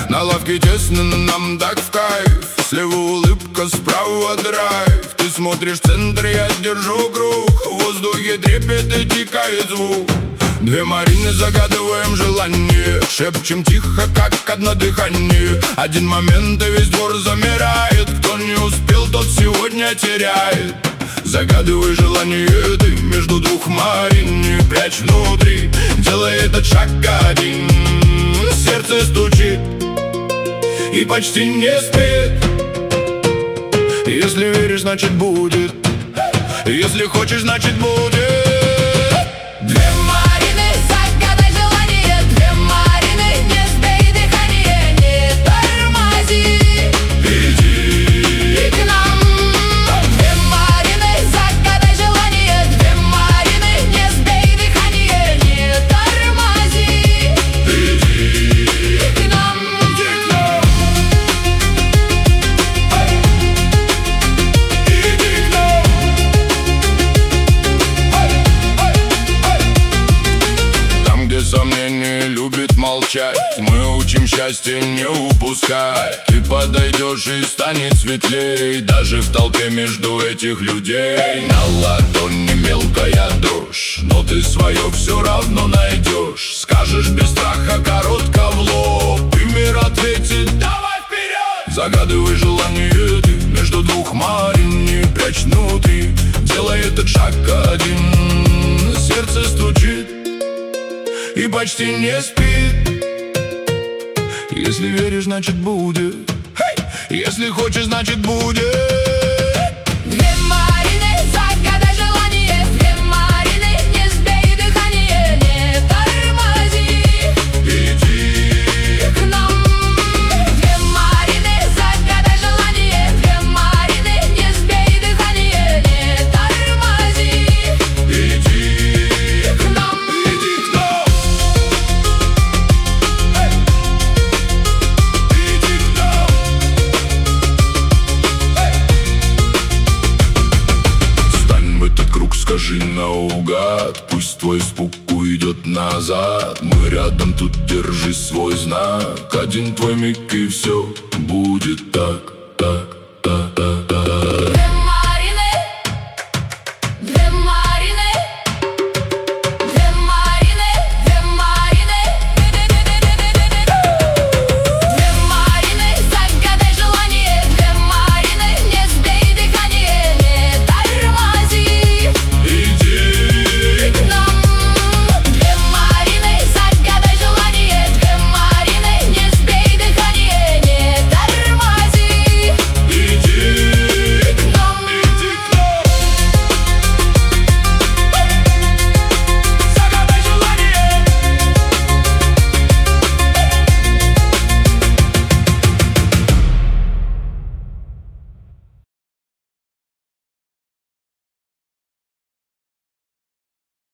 На лавке тесно, но нам так в кайф. Слева улыбка, справа драйв. Ты смотришь в центр, я держу круг. В воздухе трепет и текает звук. Две Марины, загадываем желание. Шепчем тихо, как одно дыхание. Один момент, и весь двор замирает. Кто не успел, тот сегодня теряет. Загадывай желание ты между двух Марин. Не прячь внутри, делай этот шаг один. Сердце стучит и почти не спит. Если веришь, значит будет. Если хочешь, значит будет. Две Марины, загадай желание. Две Марины, не сбей дыхание. Не тормози, иди к нам. Две Марины, загадай желание. Две Марины, не сбей дыхание. Не тормози, иди к нам. Сомнение любит молчать. Мы учим счастье не упускать. Ты подойдешь и станет светлей. Даже в толпе между этих людей. На ладони мелкая дрожь, но ты свое все равно найдешь. Скажешь без страха коротко в лоб, и мир ответит: давай вперед! Загадывай желание ты между двух Марин. Не прячь внутри, делай этот шаг один. Сердце стучит и почти не спит. Если веришь, значит будет. Если хочешь, значит будет. Две Марины, загадай желание. Две Марины, не сбей дыхание. Не тормози, иди к нам. Две Марины, загадай желание. Две Марины, не сбей дыхание. Не тормози, иди к нам. Иди к нам. Скажи наугад, пусть твой испуг уйдет назад. Мы рядом, тут держи свой знак. Один твой миг и все будет так, так.